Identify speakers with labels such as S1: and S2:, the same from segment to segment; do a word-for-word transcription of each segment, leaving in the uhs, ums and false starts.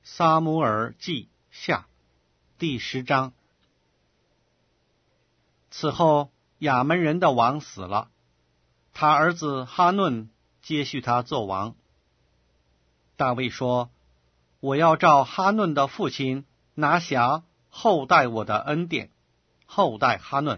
S1: 撒母耳记下第十章。此后亚扪人的王死了，他儿子哈嫩接续他做王。大卫说，我要照哈嫩的父亲拿辖后代我的恩典，后代哈嫩。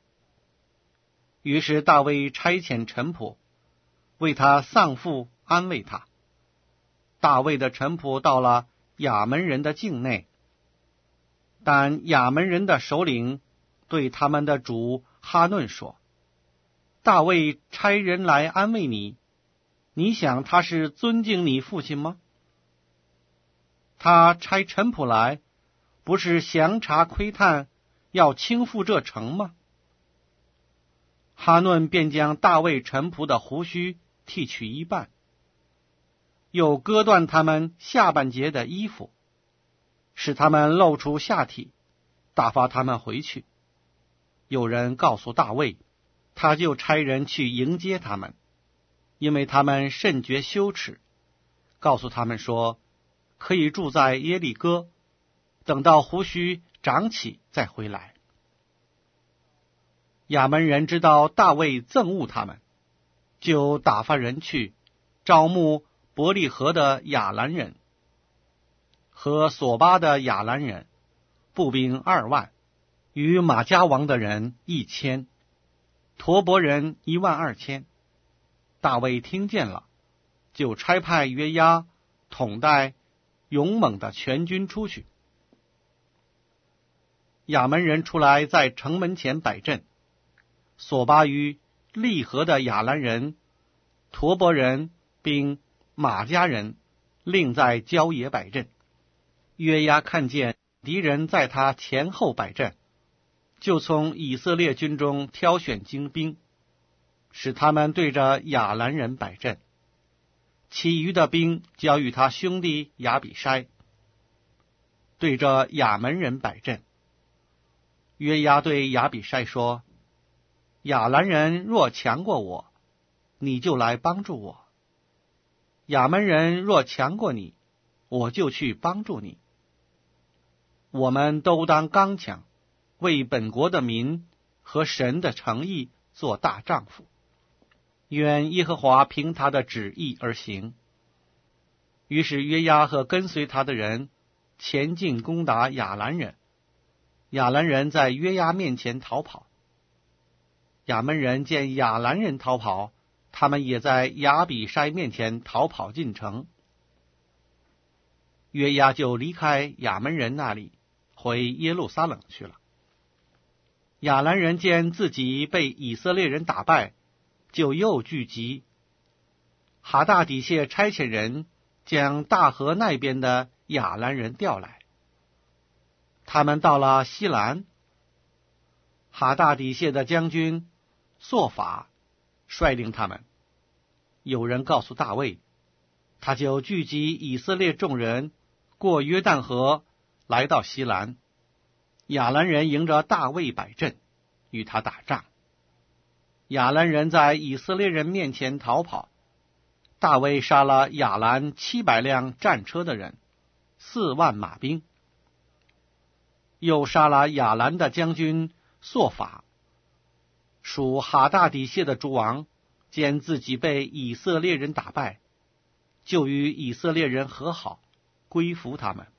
S1: 于是大卫差遣臣仆为他丧父安慰他。大卫的臣仆到了亚扪人的境内，但亚扪人的首领对他们的主哈嫩说，大卫差人来安慰你，你想他是尊敬你父亲吗？他差臣仆来，不是详查窥探，要倾覆这城吗？哈嫩便将大卫臣仆的胡须剃去一半，又割断他们下半截的衣服，使他们露出下体，打发他们回去。有人告诉大卫，他就差人去迎接他们，因为他们甚觉羞耻，告诉他们说，可以住在耶利哥，等到胡须长起再回来。亚扪人知道大卫憎恶他们，就打发人去招募伯利河的亚兰人和索巴的亚兰人，步兵二万，与马加王的人一千，陀伯人一万二千。大卫听见了，就差派约押统带勇猛的全军出去。亚扪人出来在城门前摆阵，索巴与利河的亚兰人、陀伯人并马加人另在郊野摆阵。约押看见敌人在他前后摆阵，就从以色列军中挑选精兵，使他们对着亚兰人摆阵，其余的兵交与他兄弟亚比筛，对着亚扪人摆阵。约押对亚比筛说，亚兰人若强过我，你就来帮助我；亚扪人若强过你，我就去帮助你。我们都当刚强，为本国的民和神的诚意做大丈夫。愿耶和华凭他的旨意而行。于是约押和跟随他的人前进攻打亚兰人，亚兰人在约押面前逃跑。亚扪人见亚兰人逃跑，他们也在亚比筛面前逃跑进城。约押就离开亚扪人那里，回耶路撒冷去了。亚兰人见自己被以色列人打败，就又聚集。哈大底谢差遣人将大河那边的亚兰人调来。他们到了西兰，哈大底谢的将军朔法率领他们。有人告诉大卫，他就聚集以色列众人，过约旦河，来到西兰。亚兰人迎着大卫摆阵，与他打仗。亚兰人在以色列人面前逃跑，大卫杀了亚兰七百辆战车的人，四万马兵，又杀了亚兰的将军朔法。属哈大底谢的诸王见自己被以色列人打败，就与以色列人和好，归服他们。